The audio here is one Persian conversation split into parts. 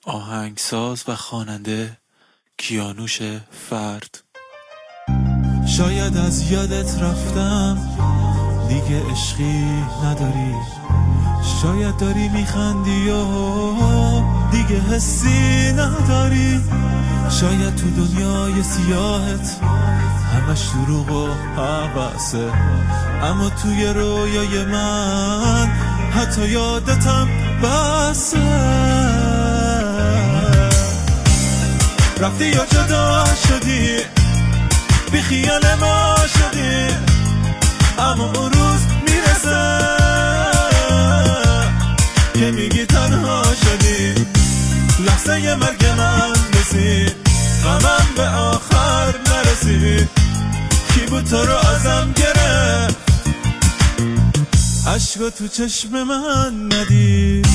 آهنگساز و خواننده کیانوش فرد. شاید از یادت رفتم، دیگه عشقی نداری، شاید داری میخندی و دیگه حسی نداری، شاید تو دنیای سیاهت همش دروغ و هوسه، اما توی رویای من حتی یادتم بسه. رفتی یا جدا شدی، بی خیال ما شدی، اما اون روز میرسه که میگی تنها شدی. لحظه مرگ من رسید، غمم به آخر نرسید، کی بود تو رو ازم گرفت، عشقا تو چشم من ندید.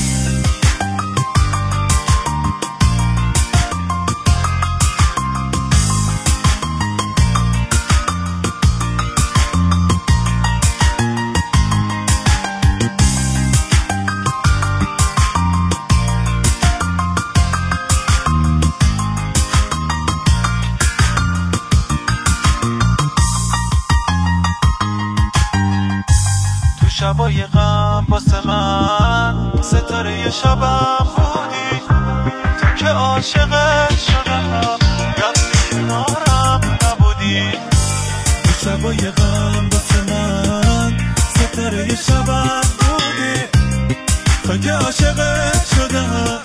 شبای غم واسه من ستاره شبم بودی، تو که عاشقت شدم رفتی کنارم نبودی. تو شبای غم واسه من ستاره شبم بودی، تو که عاشقت شدم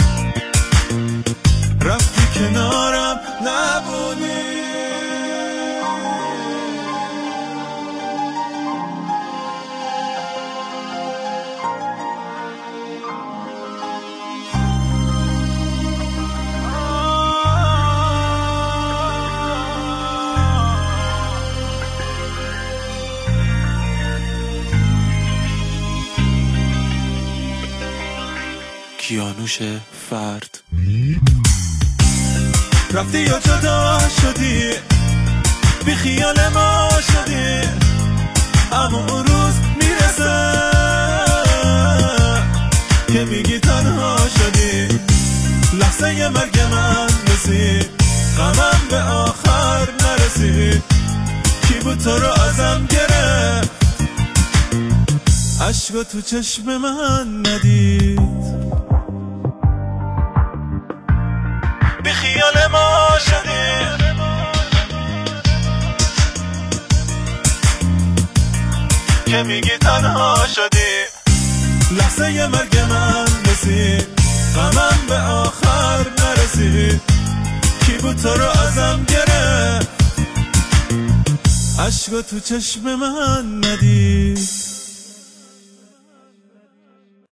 رفتی کنارم نبودی. کیانوش فرد. رفتی یا جدا شدی، بی خیال ما شدی، اما اون روز میرسه که میگی تنها شدی. لحظه مرگ من رسید، غمم به آخر نرسید، کی بود تو رو ازم گرفت، عشقا تو چشم من ندید. بی خیال ما شدی، که میگی تنها شدی. لحظه مرگ من رسید، غمم به آخر نرسید، کی بود تو رو ازم گرفت، عشقا تو چشم من ندید.